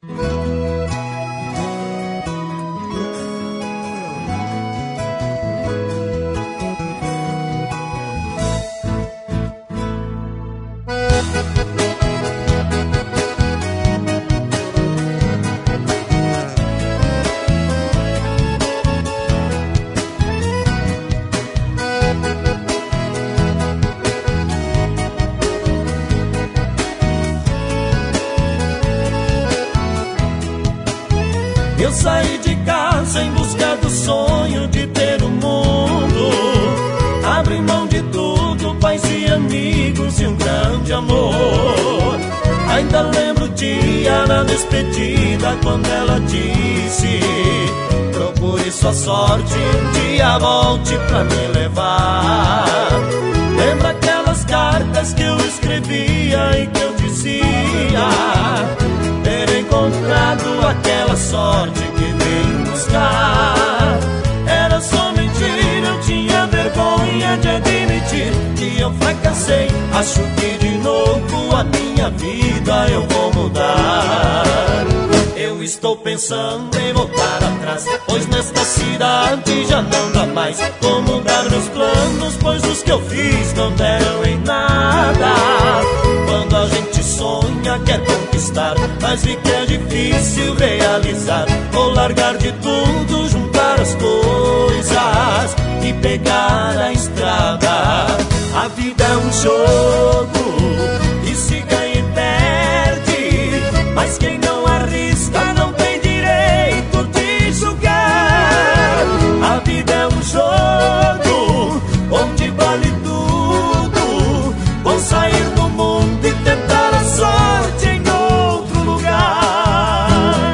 Eu saí de casa em busca do sonho de ter o mundo. Abri mão de tudo, pais e amigos e um grande amor. Ainda lembro o dia na despedida, quando ela disse: procure sua sorte, um dia volte pra me levar. Lembra aquelas cartas que eu escrevia e que eu dizia ter encontrado aquela sorte que vim buscar. Era só mentira, eu tinha vergonha de admitir que eu fracassei. Acho que de novo a minha vida eu vou mudar. Eu estou pensando em voltar atrás, pois nesta cidade já não dá mais. Vou mudar meus planos, pois os que eu fiz não deram em nada. Quando a gente sonha, quer conquistar, mas vi que é difícil realizar. Vou largar de tudo, juntar as coisas e pegar a estrada. A vida é um jogo e se ganha e perde, mas quem não arrisca não tem direito de julgar. A vida é um jogo onde vale tudo. Vou sair do mundo e tentar a sorte em outro lugar.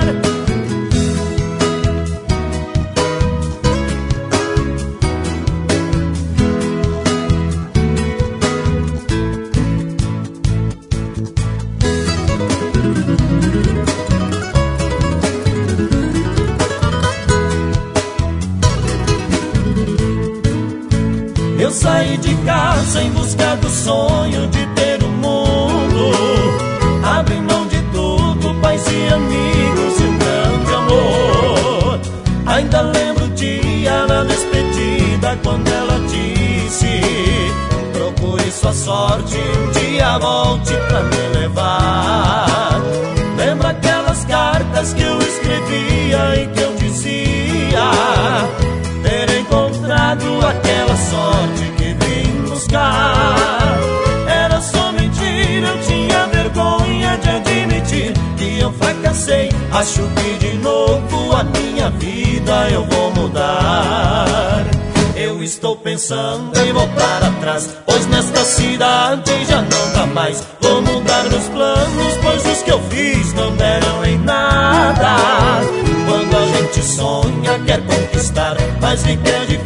Eu saí de casa em busca do sonho de ter o mundo. Abri mão de tudo, pais e amigos e um grande amor. Ainda lembro o dia na despedida, quando ela disse: procure sua sorte, um dia volte pra me levar. Lembra aquelas cartas que eu escrevia e que eu dizia ter encontrado aquela sorte que vim buscar. Era só mentira, eu tinha vergonha de admitir que eu fracassei. Acho que de novo a minha vida eu vou mudar. Eu estou pensando em voltar atrás, pois nesta cidade já não dá mais. Vou mudar meus planos, pois os que eu fiz não deram em nada. Quando a gente sonha, quer conquistar, mas me quer